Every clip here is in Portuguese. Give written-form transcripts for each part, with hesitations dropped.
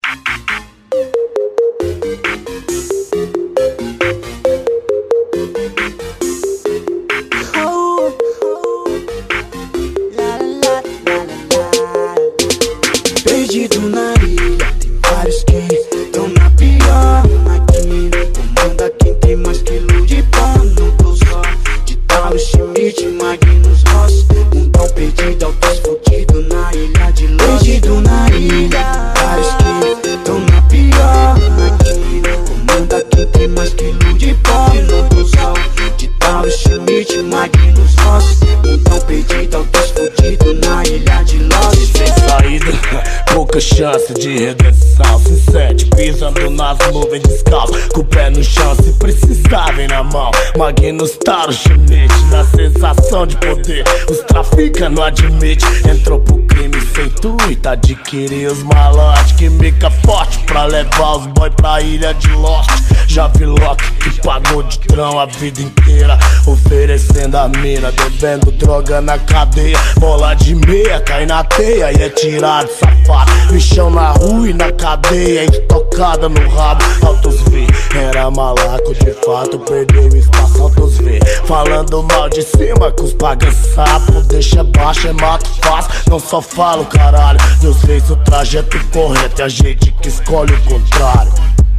Perdido na ilha, tem vários que tão na pior máquina. Comanda quem tem mais quilo de pão. Não tô só de Talo, Schmidt, Magnus, Ross. Mundão perdido, altos fudido na ilha de Lost. Perdido na ilha, vários que tão na pior máquina. Comanda quem tem mais quilo de pão. Não tô só de Talo, Schmidt, Magnus, Ross. Mundão perdido, altos fudido na ilha de Lost. Sem saída, pouca chance de redenção. Se sente pisando nas nuvens descalço, com o pé no chão, se precisar vem na mão. Magnus, Talo, Schmidt, na sensação de poder. Os trafica não admite, entrou pro crime sem intuito. Adquirir os malotes, química forte pra levar os boy pra ilha de Lost. Já vi Loki que pagou de trão a vida inteira, oferecendo a mina, bebendo droga na cadeia. Bola de meia, cai na teia e é tirado safado. Bichão na rua e na cadeia, estocada no rabo. Autos V, era malaco de fato, perdeu espaço. Autos V, falando mal de cima, que os paga sapo. Deixa baixo, é mato fácil, não só falo caralho. Deus fez o trajeto correto e a gente que escolhe o contrário.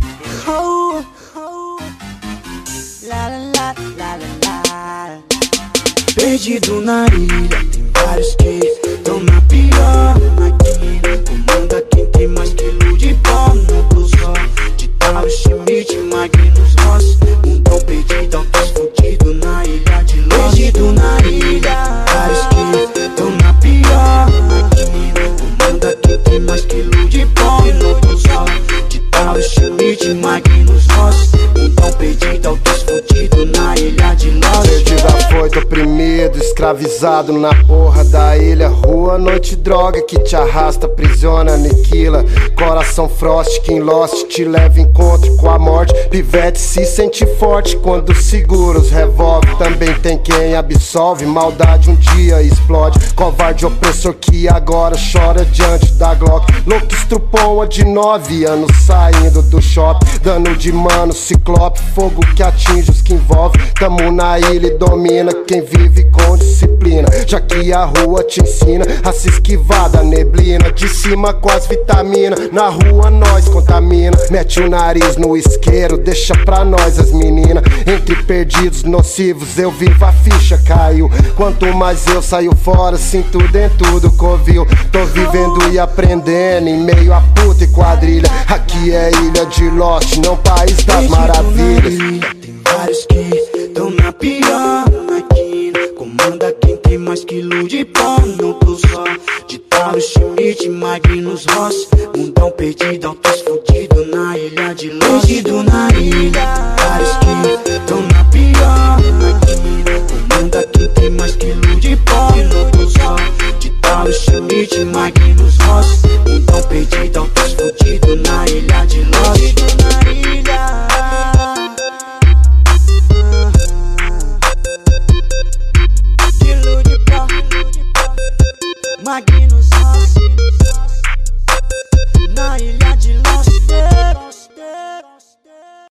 Perdido na ilha, tem vários que tão na pior máquina. Comanda quem tem mais quilo de pão. Não tô só de Talo, Schmidt, Magnus, Ross. Mundão perdido, altos fudido na ilha de Lost. Perdido na ilha, vários que tão na pior máquina. Comanda quem tem mais quilo de pão. Não tô só de Talo, Schmidt, Magnus, Ross. Mundão perdido, altos fudido na ilha de Lost. Perdido, afoito, oprimido, escravizado na porra da ilha. Rua, noite, droga que te arrasta, aprisiona, aniquila. Coração frost que em Lost te leva encontro com a morte. Pivete se sente forte quando segura os revólver. Também tem quem absolve, maldade um dia explode. Covarde opressor que agora chora diante da Glock. Louco estrupou a de 9 anos saindo do shopping. Dano de mano, ciclope, fogo que atinge os que envolve. Tamo na ilha e domina quem vive com disciplina, já que a rua te ensina a se esquivar da neblina. De cima com as vitaminas, na rua nós contamina. Mete o nariz no isqueiro, deixa pra nós as meninas. Entre perdidos nocivos eu vivo, a ficha caiu. Quanto mais eu saio fora, sinto dentro do covil. Tô vivendo e aprendendo em meio a puta e quadrilha. Aqui é ilha de Lost, não país das maravilhas. Tem vários que tão na pior máquina. Comanda quem tem mais quilo de pão. Não tô só de Talo, Schmidt, Magnus, Ross. Mundão perdido, altos fudido na ilha de Lost. Perdido na ilha, vários que tão na pior máquina. Comanda quem tem mais quilo de pão. Não tô só de Talo, Schmidt, Magnus, Ross.